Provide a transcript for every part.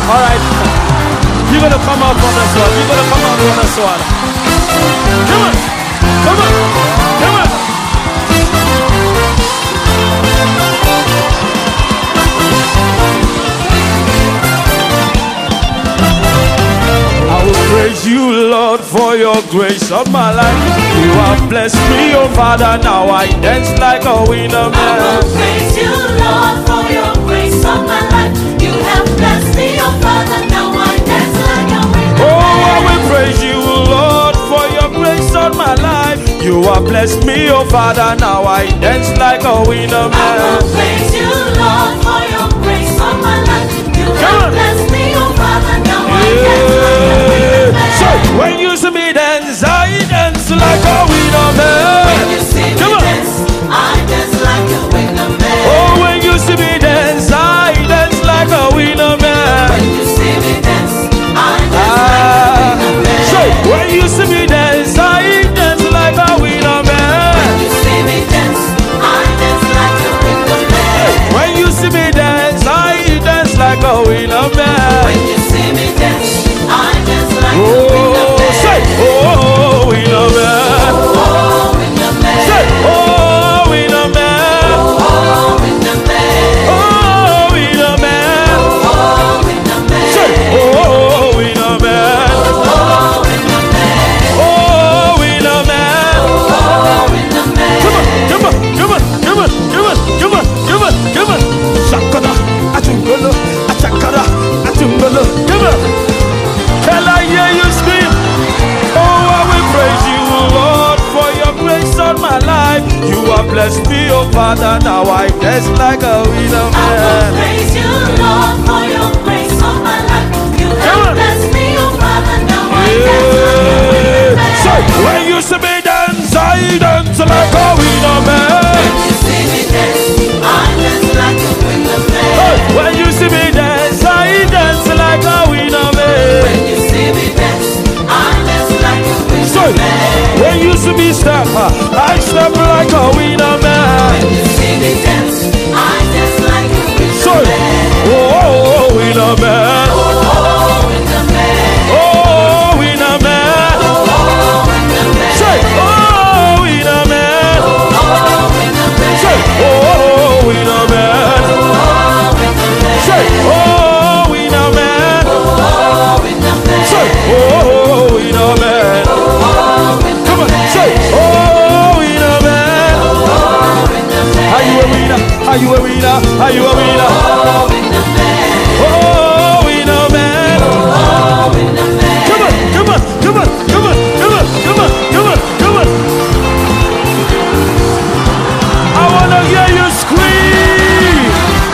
Alright. You're gonna come out on this one. You're gonna come out on this one. Come on. Come on. Come on. I will praise you, Lord, for your grace of my life. You have blessed me, oh Father. Now I dance like a winner man. I will praise you, Lord, for your grace of my life. You have blessed me, oh Father. Now I dance like a winner man. Oh, I will praise you, Lord, for your grace on my life. You have blessed me, oh Father. Now I dance like a winner man. I will praise you, Lord, for your grace on my life. You have blessed me, oh Father. Now I dance like a winner man. So when you see me dance, I dance like a winner man. When you see me dance, I dance like a winner man. Oh, when you see me dance, I dance like a winner man. When you see me dance, I dance like a winner man. So when you see me dance, I dance like a winner man. When you see me dance, I dance like a winner man. When you see me dance, I dance like a winner man. When you see me dance, I dance like a winner man. Say, oh, winner man. Oh, winner man. Say, oh, winner man. Oh, winner man. Oh, winner man. Oh, winner man. Say, oh, winner man. Oh, winner man. Oh, winner man. Oh, winner man. Come on, come on, come on, come on, come on, come on, come on. Shakara, atungolo, achakara, atungolo. Come on. Can I hear you scream? Oh, I will praise you, Lord, for your grace on my life. You have blessed me, oh Father. Now I dance like a winner I will man. praise you, Lord, for your grace on my life. You have blessed me, oh Father. Now I dance like a winner man. So when you see me dance, I dance like a winner man. When you see me dance, I dance like a winner man. Hey, when you see me dance, I dance like a winner man. When you see me dance, I dance like a So winner man. when you see me step, I step like a winner man. When you see me dance, I dance like a So winner man. oh, winner man. Oh, winner man. Oh, winner man. Oh, winner man. Say, oh, winner man. Oh, winner man. Say, oh, winner man. Oh, winner man. Say, oh, winner man. Oh, winner man. Say, oh, winner man. Oh, winner Come on, man. say, oh, winner man. Oh, winner man. Are you a winner? Are you a winner? Are you a winner? Oh, winner man. Oh, winner man. Oh, winner man. Come on, come on, come on, come on, come on, come on, come on, come on. I wanna hear you scream.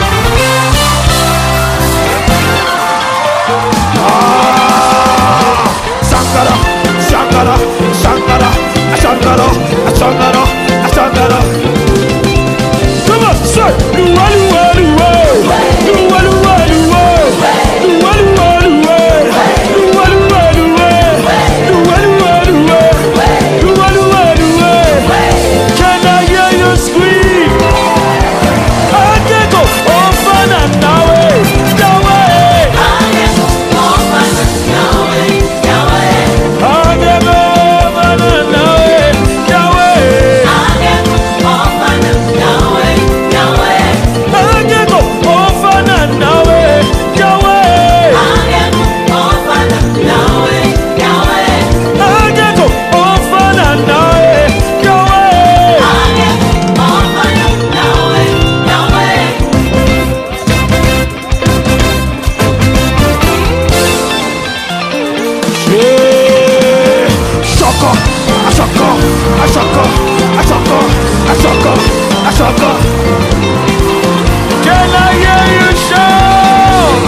Shankara, Shankara, Shankara, Shankara, Shankara, Shankara. Come on, say, luwa luwa luwa, luwa luwa luwa, luwa luwa luwa, luwa luwa luwa, luwa luwa luwa, luwa luwa luwa. Can I hear you scream? I can go over and away, away. I can go over and away, away. I can go over and away, away. Ashaka. Can I hear you shout?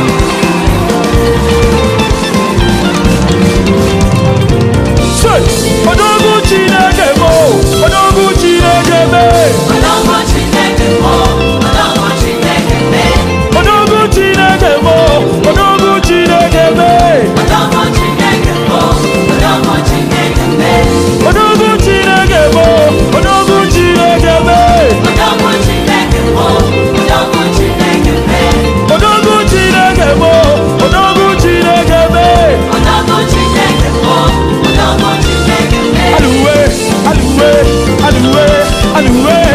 Say, Odogu Chineke mo, Odogu Chineke me, Odogu Chineke mo, Odogu Chineke me, Odogu Chineke mo, Odogu Chineke me, Odogu Chineke mo, Odogu Chineke me, Odogu Chineke mo, Odogu Chineke me, Odogu Chineke Aluwe.